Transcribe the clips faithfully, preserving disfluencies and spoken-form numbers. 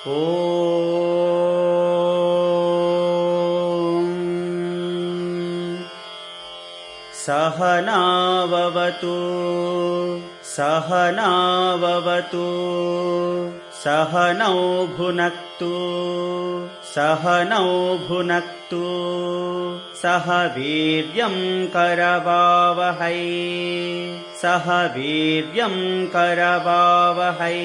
ॐ सहनाववतु सहनाववतु सहनौ भुनक्तु सहनौ भुनक्तु सह वीर्यं करवावहै सह वीर्यं करवावहै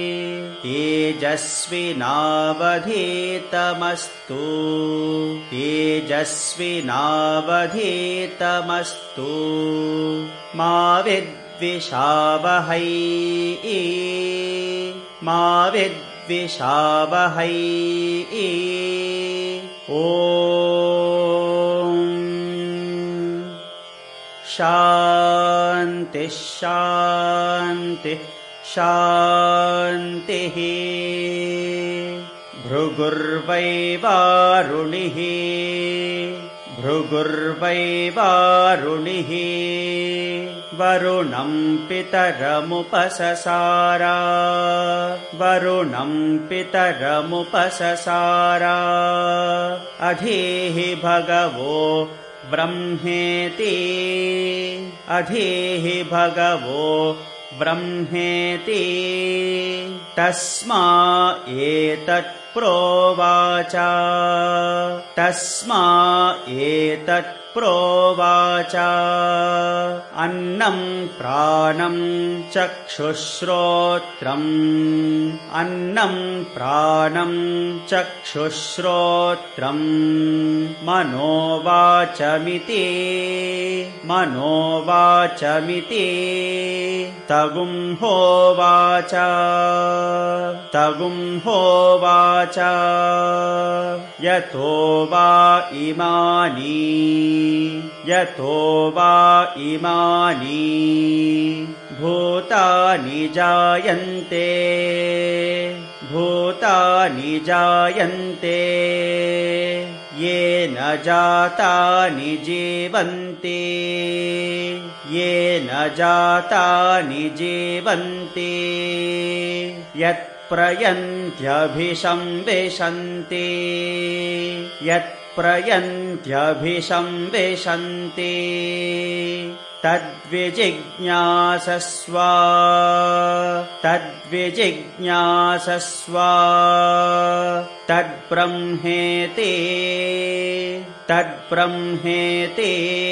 तेजस्विनावधीतमस्तु तेजस्विनावधीतमस्तु मा विद्विषावहै मा विद्विषावहै ॐ शान्तिः शान्तिः शान्तिः भृगुर्वैवारुणिः भृगुर्वैवारुणिः वरुणं पितरमुपससार वरुणं पितरमुपससार अधीहि भगवो ब्रह्मेति अधीहि भगवो ब्रह्मेति तस्मा एतत् प्रोवाच तस्मा एतत् प्रोवाच अन्नं प्राणं चक्षुश्रोत्रम् अन्नं प्राणं चक्षुश्रोत्रम् मनोवाचमिति मनोवाचमिति तगुंहोवाच तगुंहोवाच यतो वा इमानि यतो वा इमानि भूतानि जायन्ते भूतानि जायन्ते येन जातानि जीवन्ति येन जातानि जीवन्ति यत्प्रयन्त्यभिसंविशन्ति यत्प्रयन्त्यभिसंविशन्ति तद्विजिज्ञासस्व तद्विजिज्ञासस्व तद्ब्रह्मेति तद्ब्रह्मेति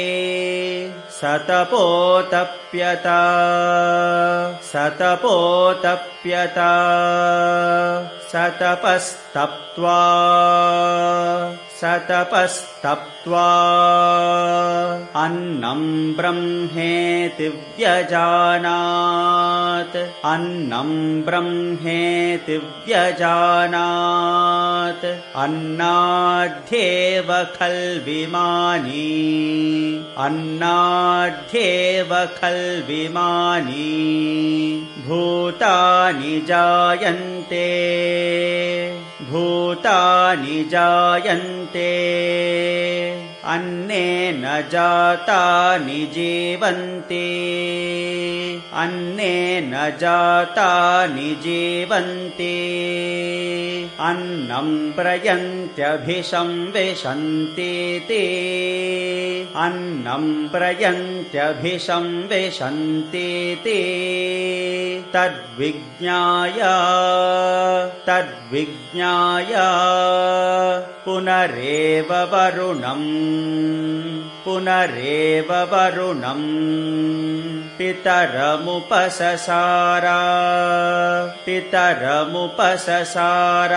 सतपोतप्यत सतपोतप्यत सतपस्तप्त्वा सतपस्तप्त्वा अन्नं ब्रह्मेति व्यजानात् अन्नं ब्रह्मेति व्यजानात् अन्नाद्येव खल्विमानि अन्नाद्येव खल्विमानि भूतानि जायन्ते भूतानि जायन्ते अन्नेन जातानि जीवन्ति अन्नेन जातानि जीवन्ति अन्नं प्रयन्त्यभिसंविशन्तीति अन्नं प्रयन्त्यभिसंविशन्तीति तद्विज्ञाय तद्विज्ञाय पुनरेव वरुणम् पुनरेव वरुणम् पितरमुपससार पितरमुपससार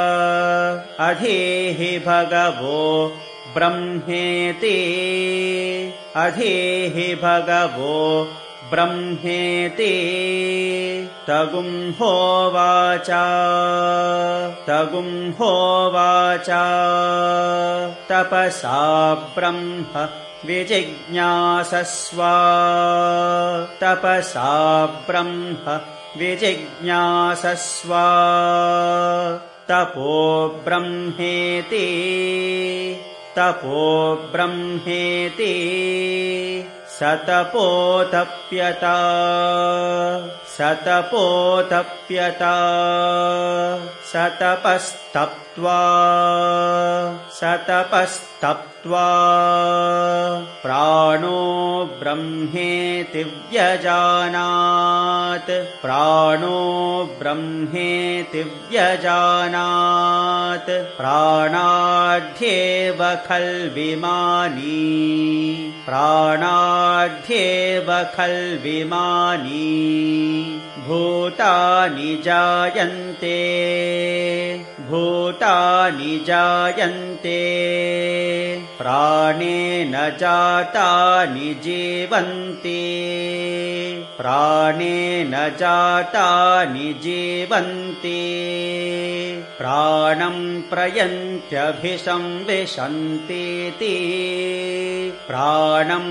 अधीहि भगवो ब्रह्मेति अधीहि भगवो ब्रह्मेति तगुंहोवाच तगुंहोवाच तपसा ब्रह्म विजिज्ञासस्व तपसा ब्रह्म विजिज्ञासस्व तपो ब्रह्मेति तपो ब्रह्मेति सतपोतप्यत सतपोतप्यता सतपस्तप्त्वा सतपस्तप्त्वा प्राणो ब्रह्मेति व्यजानात् प्राणो ब्रह्मेति व्यजानात् प्राणाद्येव खल्विमानि प्राणाद्येव खल्विमानि भूतानि जायन्ते भूतानि जायन्ते प्राणेन जातानि जीवन्ति प्राणेन जातानि जीवन्ति प्राणं प्रयन्त्यभिसंविशन्तीति प्राणं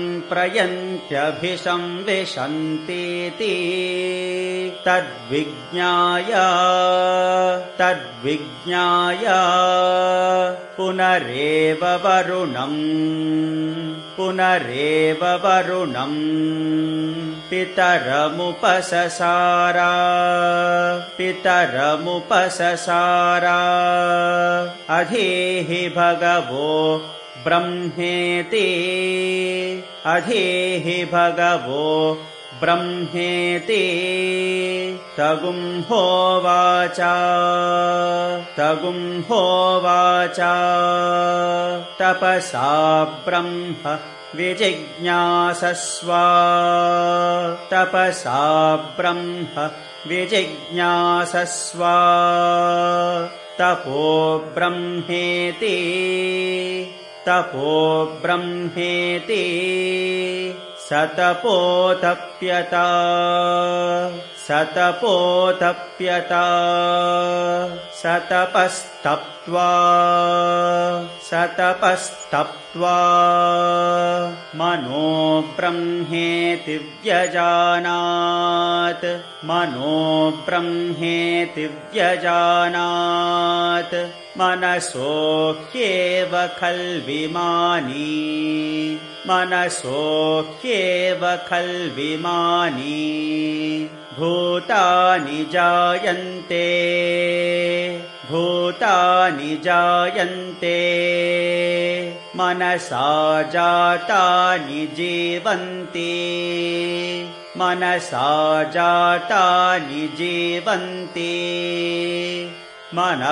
प्रयन्त्यभिसंविशन्तीति तद्विज्ञाय तद्विज्ञाय पुनरेव वरुणम् पुनरेव वरुणम् पितरमुपससार पितरमुपससार अधीहि भगवो ब्रह्मेति अधीहि भगवो ब्रह्मेति तगुंहोवाच तगुंहोवाच तपसा ब्रह्म विजिज्ञासस्व तपसा ब्रह्म विजिज्ञासस्व तपो ब्रह्मेति तपो ब्रह्मेति सतपोतप्यता सतपोतप्यता सतपस्तप्त्वा सतपस्तप्त्वा मनो ब्रह्मेति व्यजानात् मनो ब्रह्मेति व्यजानात् मनसो ह्येव खल्विमानि मनसो ह्येव खल्विमानि भूतानि जायन्ते भूतानि जायन्ते मनसा जातानि जीवन्ति मनसा जातानि जीवन्ति मनः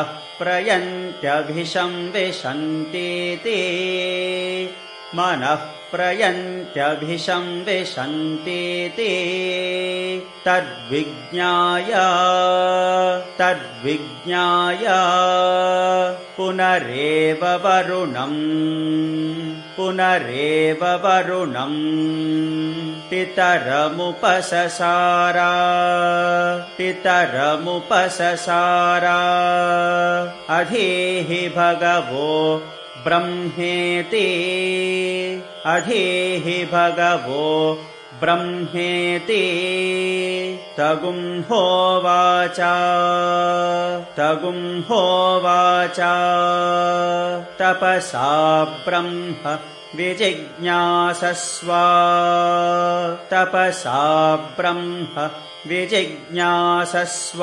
प्रयन्त्यभिसंविशन्तीति मनः प्रयन्त्यभिसंविशन्तीति तद्विज्ञाय तद्विज्ञाय पुनरेव वरुणम् पुनरेव वरुणम् पितरमुपससार पितरमुपससार अधीहि भगवो ब्रह्मेति अधीहि भगवो ब्रह्मेति तगुंहोवाच तगुंहोवाच तपसा ब्रह्म विजिज्ञासस्व तपसा ब्रह्म विजिज्ञासस्व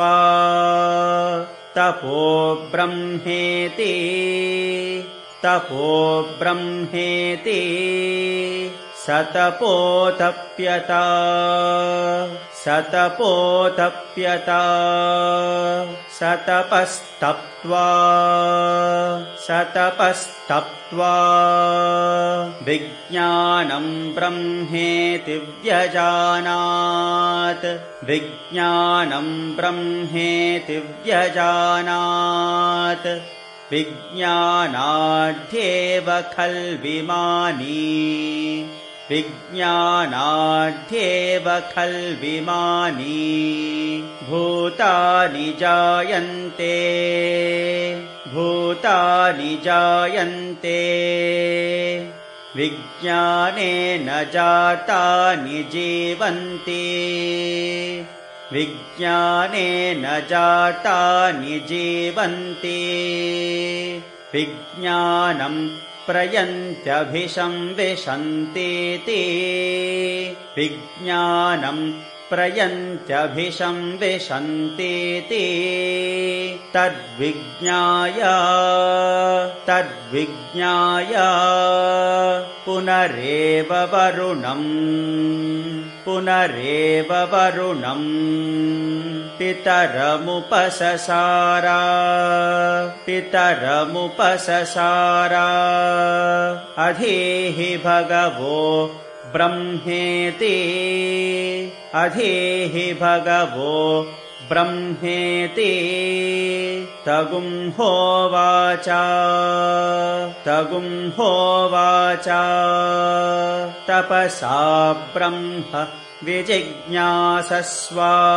तपो ब्रह्मेति तपो ब्रह्मेति सतपोतप्यता सतपोतप्यता सतपस्तप्त्वा सतपस्तप्त्वा विज्ञानं ब्रह्मेति व्यजानात् विज्ञानं ब्रह्मेति व्यजानात् विज्ञानाद्येव खल्विमानि विज्ञानाद्येव खल्विमानि भूतानि जायन्ते भूतानि जायन्ते विज्ञानेन जातानि जीवन्ति विज्ञानेन जातानि जीवन्ति विज्ञानं प्रयन्त्यभिसंविशन्तीति विज्ञानं प्रयन्त्यभिशं विशन्तीति तद्विज्ञाय तद्विज्ञाय पुनरेव वरुणम् पुनरेव वरुणम् पितरमुपससार पितरमुपससार अधीहि भगवो ब्रह्मेति अधीहि भगवो ब्रह्मेति तगुं होवाच तगुं होवाच तपसा ब्रह्म विजिज्ञासस्व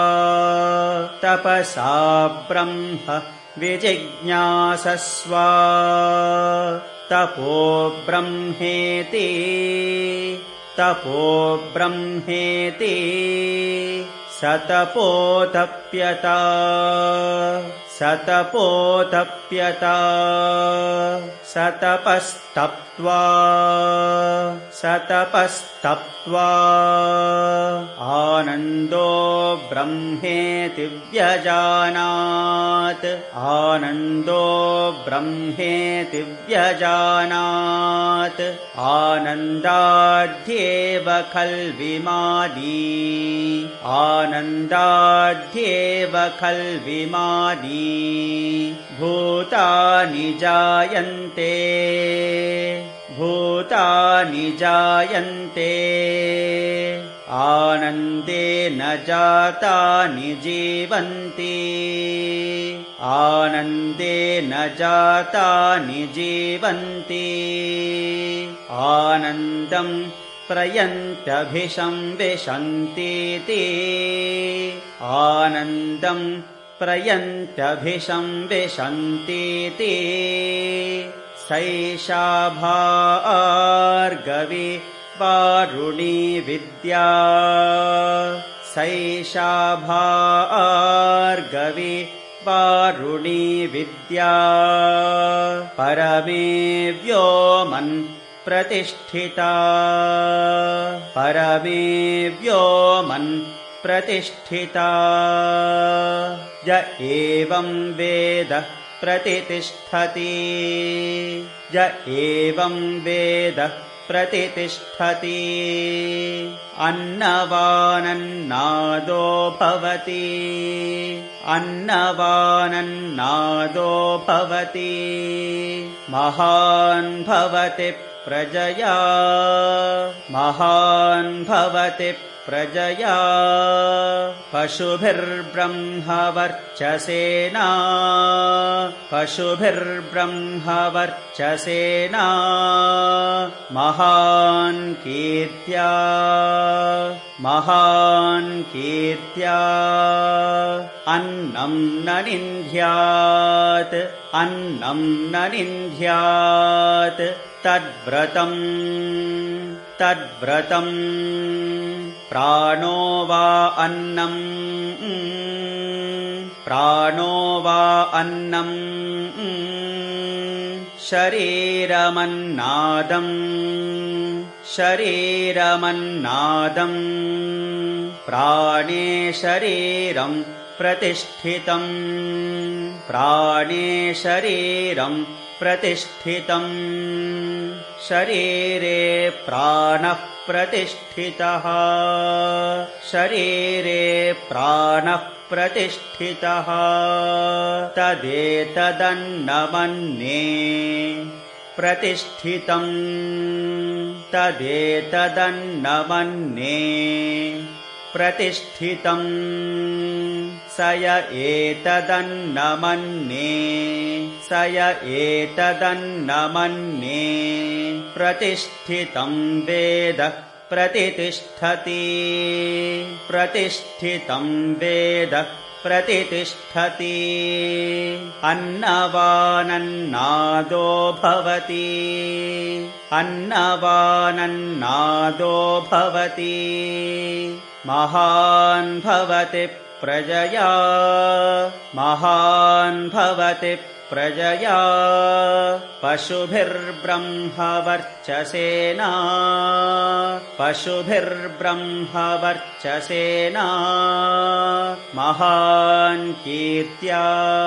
तपसा ब्रह्म विजिज्ञासस्व तपो ब्रह्मेति तपो ब्रह्मेति सतपोतप्यत सतपोतप्यत सतपस्तप्त्वा सतपस्तप्त्वा आनन्दो ब्रह्मेति व्यजानात् आनन्दो ब्रह्मेति व्यजानात् आनन्दाद्येव खल्विमानी आनन्दाद्येव खल्विमानी भूतानि जायन्ते भूतानि जायन्ते आनन्देन जातानि जीवन्ति आनन्देन जातानि जीवन्ति आनन्दं प्रयन्त्यभिशं विशन्तीति आनन्दं प्रयन्त्यभिशं विशन्तीति सैषा भार्गवी वारुणी विद्या सैषा भार्गवी वारुणी विद्या परमे व्योमन् प्रतिष्ठिता परमे व्योमन् प्रतिष्ठिता य एवं वेद प्रतितिष्ठति य एवं वेद प्रतितिष्ठति अन्नवानन्नादो भवति अन्नवानन्नादो भवति महान् भवति प्रजया महान् भवति प्रजया पशुभिर्ब्रह्मवर्चसेना पशुभिर्ब्रह्मवर्चसेना महान् कीर्त्या महान् कीर्त्या अन्नं न निन्द्यात् अन्नं न निन्द्यात् तद्व्रतम् तद्व्रतम् प्राणो वा अन्नम् प्राणो वा अन्नम् शरीरमन्नादम् शरीरमन्नादम् प्राणे शरीरम् प्रतिष्ठितम् प्राणे शरीरम् प्रतिष्ठितम् शरीरे प्राणः प्रतिष्ठितः शरीरे प्राणः प्रतिष्ठितः तदेतदन्नमन्ये प्रतिष्ठितम् तदेतदन्नमन्ये प्रतिष्ठितम् स य एतदन्नमन्ये स य एतदन्नमन्ये प्रतिष्ठितं वेद प्रतितिष्ठति प्रतिष्ठितं वेद प्रतितिष्ठति अन्नवानन्नादो भवति अन्नवानन्नादो भवति महान् भवति प्रजया महान् भवति प्रजया पशुभिर्ब्रह्मवर्चसेना पशुभिर्ब्रह्मवर्चसेना महान् कीर्त्या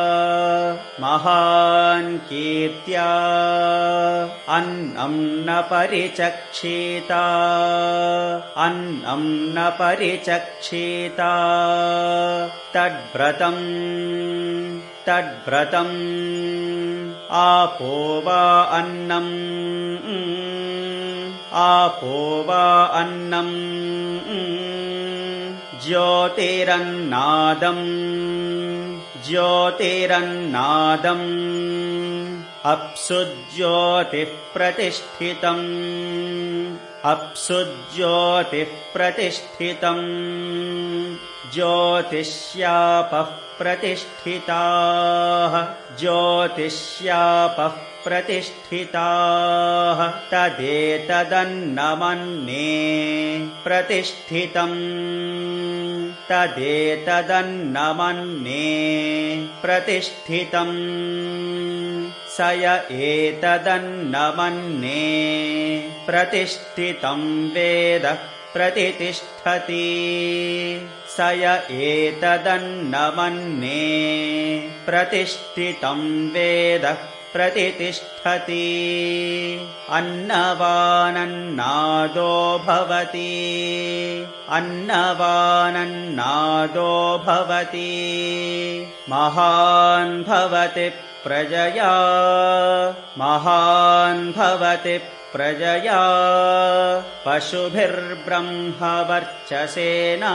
महान् कीर्त्या अन्नं न परिचक्षिता अन्नं न परिचक्षिता तद्व्रतम् तद्व्रतम् आपो वा अन्नम् आपो वा अन्नम् ज्योतिरन्नादम् ज्योतिरन्नादम् अप्सु ज्योतिः प्रतिष्ठितम् अप्सु ज्योतिः प्रतिष्ठितम् ज्योतिष्यापः प्रतिष्ठिताः ज्योतिष्यापः प्रतिष्ठिताः तदेतदन्नमन्ये प्रतिष्ठितम् तदेतदन्नमन्ये प्रतिष्ठितम् स य एतदन्नमन्ये प्रतिष्ठितं वेद प्रतितिष्ठति स य एतदन्नमन्ये प्रतिष्ठितं वेद प्रतितिष्ठति अन्नवानन्नादो भवति अन्नवानन्नादो भवति महान् भवति प्रजया महान् भवति प्रजया पशुभिर्ब्रह्मवर्चसेना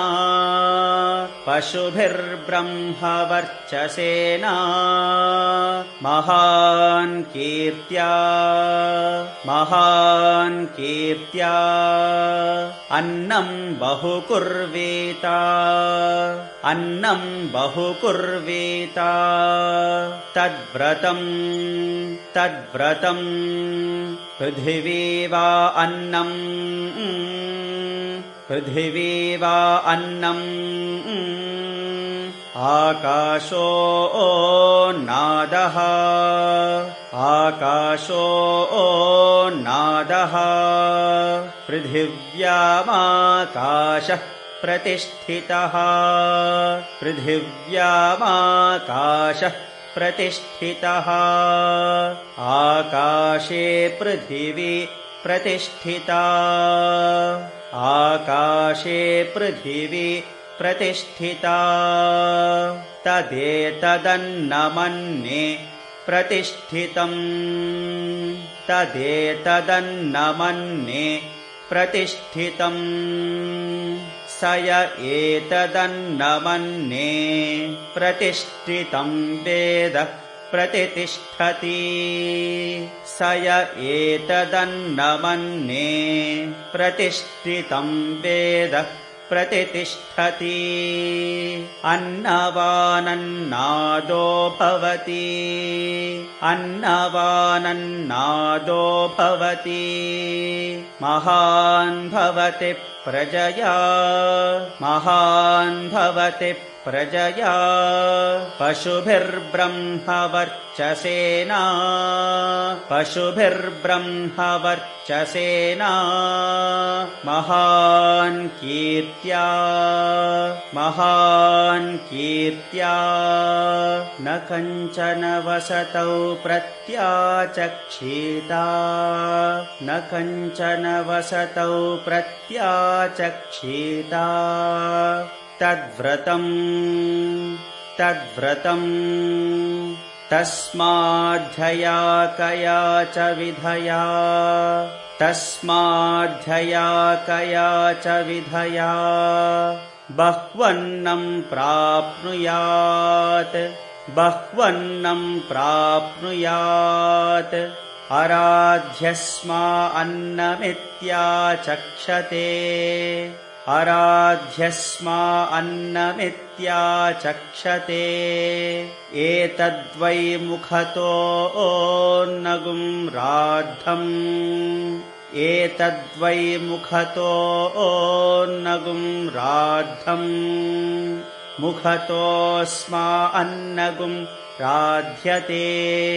पशुभिर्ब्रह्मवर्चसेना महान् कीर्त्या महान् कीर्त्या अन्नं बहुकुर्वीता अन्नं बहुकुर्वीता तद्व्रतम् तद्व्रतम् पृथिवी वा अन्नम् पृथिवी वा अन्नम् आकाशो नादः आकाशो नादः पृथिव्यामाकाशः प्रतिष्ठितः पृथिव्यामाकाशः प्रतिष्ठितः आकाशे पृथिवी प्रतिष्ठिता आकाशे पृथिवी प्रतिष्ठिता तदेतदन्नमन्ये प्रतिष्ठितम् तदेतदन्नमन्ये प्रतिष्ठितम् स य एतदन्नमन्ये प्रतिष्ठितं वेद प्रतितिष्ठति स य एतदन्नमन्ये प्रतिष्ठितं वेद प्रतितिष्ठति अन्नवानन्नादो भवति अन्नवानन्नादो भवति महान् भवति प्रजया महान् भवति प्रजया पशुभिर्ब्रह्मवर्चसेना पशुभिर्ब्रह्मवर्चसेना महान् कीर्त्या महान् कीर्त्या न कञ्चन वसतौ प्रत्याचक्षिता न कञ्चन वसतौ प्रत्याचक्षिता तद्व्रतम् तद्व्रतम् तस्माद्धया कया च विधया तस्माद्धया कया च विधया बह्वन्नं प्राप्नुयात् बह्वन्नं प्राप्नुयात् अराध्यस्मा अन्नमित्याचक्षते अराध्यस्मा अन्नमित्याचक्षते एतद्वै मुखतो ओन्नगुं राद्धम् एतद्वै मुखतो ओन्नगुं राद्धम् मुखतोऽस्मा अन्नगुं राध्यते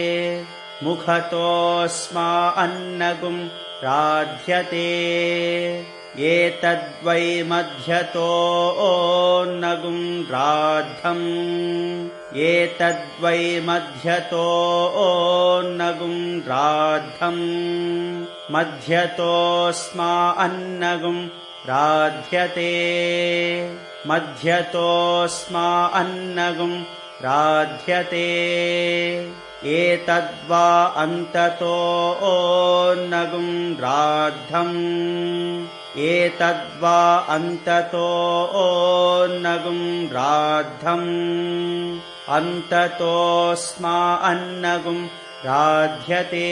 मुखतोऽस्मान्नगुं राध्यते एतद्वै मध्यतोऽन्नगुं राद्धम् एतद्वै मध्यतोऽन्नगुं राद्धम् मध्यतोऽस्मान्नगुं राध्यते मध्यतोऽस्मान्नगुं राध्यते एतद्वा अन्ततोऽन्नगुं राद्धम् एतद्वा अन्ततोऽन्नगुं राद्धम् अन्ततोऽस्मान्नगुं राध्यते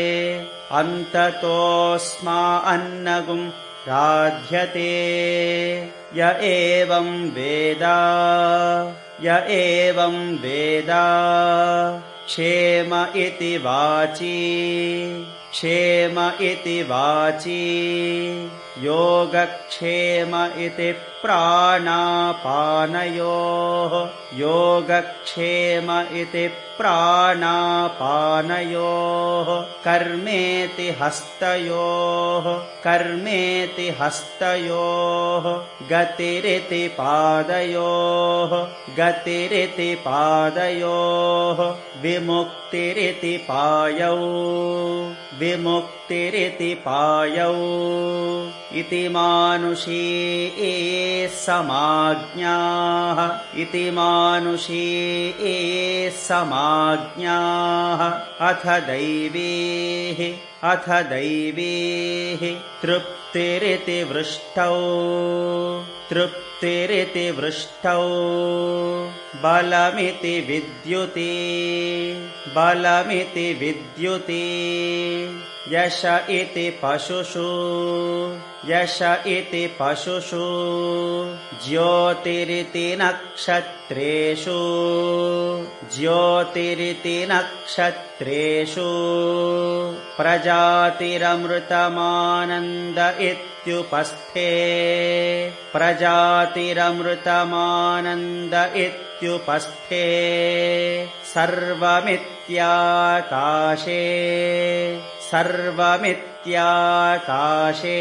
अन्ततोऽस्मान्नगुं राध्यते य एवं वेद य एवं वेद क्षेम इति वाची क्षेम इति वाची योगक्षेम इति प्राणापानयोः योगक्षेम इति प्राणापानयोः कर्मेति हस्तयोः कर्मेति हस्तयोः गतिरिति पादयोः गतिरिति पादयोः विमुक्तिरिति पायौ विमुक्तिरिति पायौ इति मानुषी समाज्ञाः इति मानुषी समाज्ञाः अथ दैवीः अथ दैवीः तृप्तिरिति वृष्टौ तृप्तिरिति वृष्टौ बलमिति विद्युति बलमिति विद्युति यश इति पशुषु यश इति पशुषु ज्योतिरिति नक्षत्रेषु ज्योतिरिति नक्षत्रेषु प्रजातिरमृतमानन्द इत्युपस्थे प्रजातिरमृतमानन्द इत्युपस्थे सर्वमित्याकाशे सर्वमित्याकाशे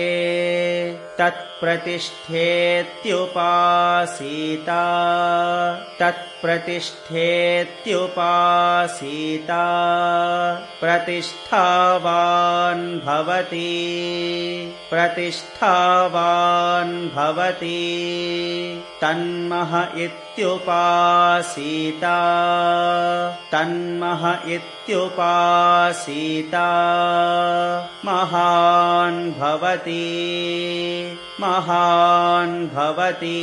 तत्प्रतिष्ठेत्युपासीता तत्प्रतिष्ठेत्युपासीता प्रतिष्ठावान् भवति प्रतिष्ठावान् भवति तन्मह इत्युपासीता तन्मह इत्युपासीता महान् भवति महान् भवति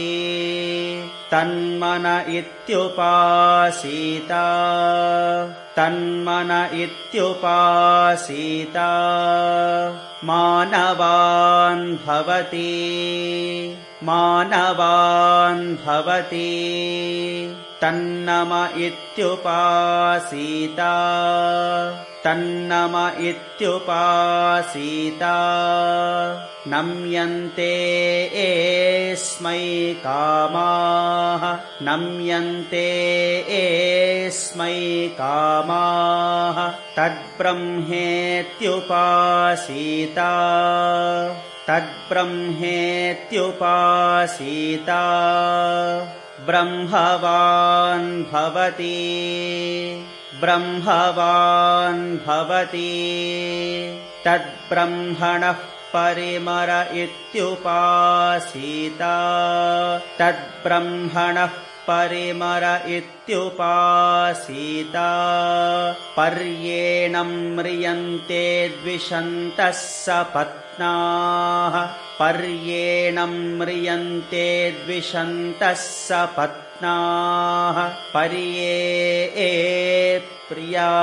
तन्मन इत्युपासीता तन्मन इत्युपासीता मानवान् भवति मानवान् भवति तन्नम इत्युपासीता तन्नम इत्युपासीता नम्यन्ते एस्मै कामाः नम्यन्ते एस्मै कामाः तद्ब्रह्मेत्युपासीता तद्ब्रह्मेत्युपासीता ब्रह्मवान् भवति ब्रह्मवान् भवति तद्ब्रह्मणः परिमर इत्युपासीता तद्ब्रह्मणः परिमर इत्युपासीता पर्येणं म्रियन्ते द्विषन्तः सपत्नाः पर्येणं म्रियन्ते द्विषन्तः सपत्नाः पर्ये प्रिया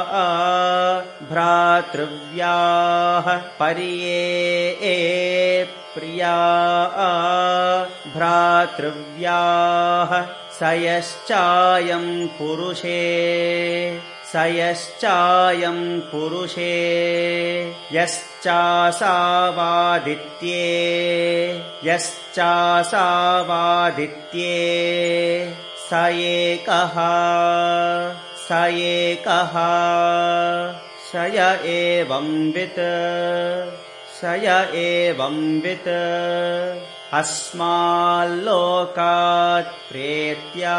भ्रातृव्याः पर्ये प्रिया भ्रातृव्याः स यश्चायं पुरुषे स यश्चायं पुरुषे यश्चासावादित्ये यश्चासावादित्ये स एकः स स एकः स य एवंवित् स य एवंवित् अस्माल्लोकात् प्रेत्या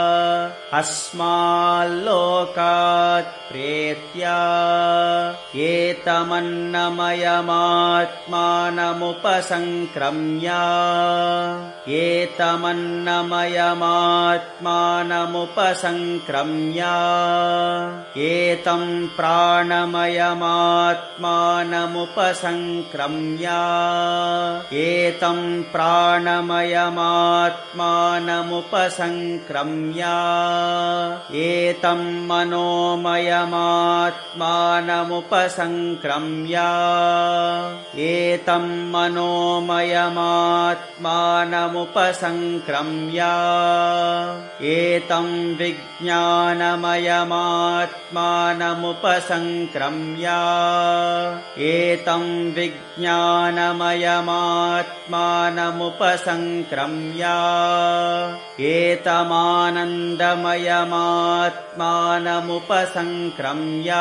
अस्माल्लोकात् प्रेत्या एतमन्नमयमात्मानमुपसङ्क्रम्य एतमन्नमयमात्मानमुपसङ्क्रम्य एतं प्राणमयमात्मानमुपसङ्क्रम्य एतं प्राणमयमात्मानमुपसङ्क्रम्य एतं मनोमयमात्मानमुपसङ्क्रम्य एतं मनोमयमात्मानमुपसङ्क्रम्य एतं विज्ञानमयमात्मानमुपसङ्क्रम्य एतं विज्ञानमयमात्मानमुपसङ्क्रम्य एतमानन्दमयमात्मानमुपसङ्क्रम्य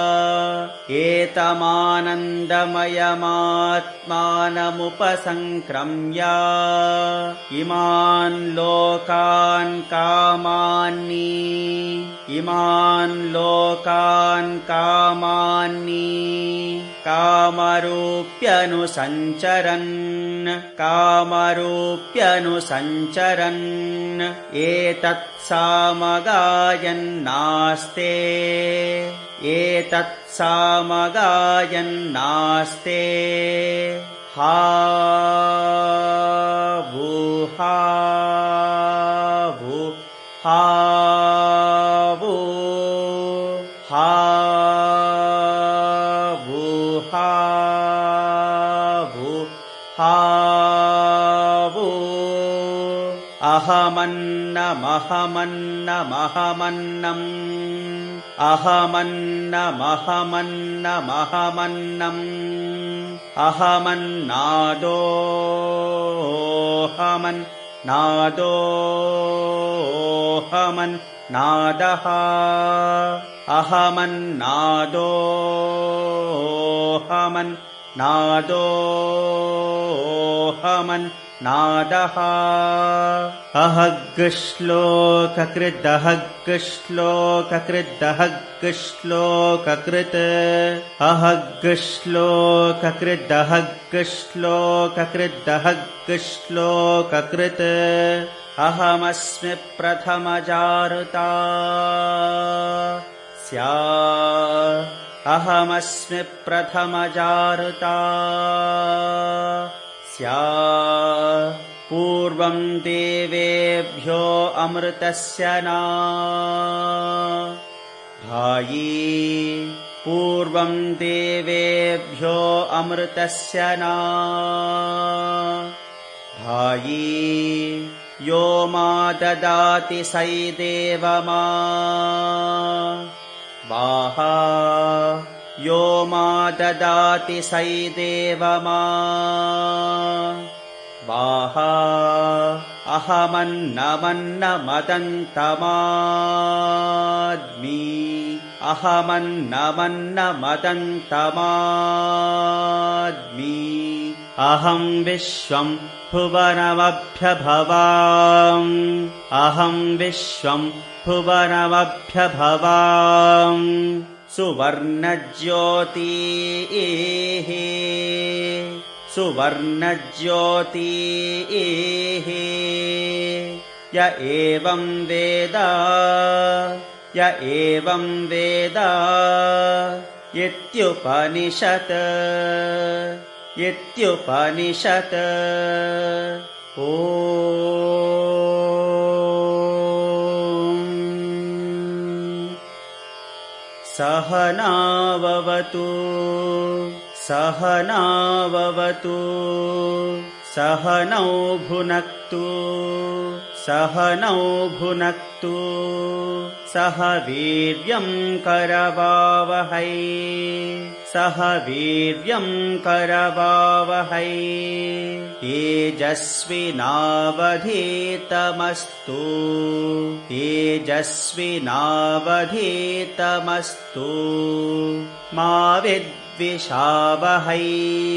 एतमानन्दमयमात्मानमुपसङ्क्रम्य इमान् लोकान् कामान्नि इमान् लोकान् कामान्नि कामरूप्यनुसञ्चरन् कामरूप्यनुसञ्चरन् एतत्सामगायन्नास्ते एतत्सामगायन्नास्ते हा भू हा भू हा भू हा भू हा भू हा भू अहमन्नमहमन्नमहमन्नम् अहमन्नमहमन्नमहमन्नम् अहमन्नादोऽहमन् नादोऽहमन् नादः अहमन्नादोऽहमन् नादोऽहमन् नादः अहग्श्लोककृदहग्श्लोककृदहग्श्लोककृत् अहग्श्लोककृदहग्श्लोककृदहग्श्लोककृत् अहमस्मि प्रथमजारुता स्या अहमस्मि प्रथमजारुता स्या पूर्वं देवेभ्यो अमृतस्य न भायी पूर्वं देवेभ्यो अमृतस्य न भायी यो मा ददाति सैदेव मा वाहा यो मा ददाति सैदेव मा वाहा अहमन्नमन्नमदन्तमाद्मि अहमन्नमन्नमदन्तमाद्मि अहं विश्वं भुवनमभ्यभवाम् अहं विश्वं भुवनमभ्यभवाम् सुवर्णज्योतिः सुवर्णज्योतिः य एवं वेद य एवं वेद इत्युपनिषत् इत्युपनिषत् ॐ सहनाववतु सहनाववतु सहनौ भुनक्तु सहनौ भुनक्तु सह वीर्यं करवावहै सह वीर्यं करवावहै तेजस्विनावधीतमस्तु तेजस्विनावधीतमस्तु मा विद्विषावहै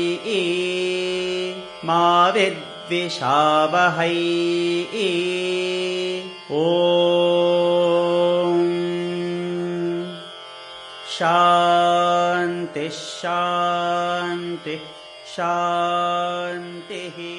मा विद्विषावहै ॐ शान्ति शान्ति शान्तिः।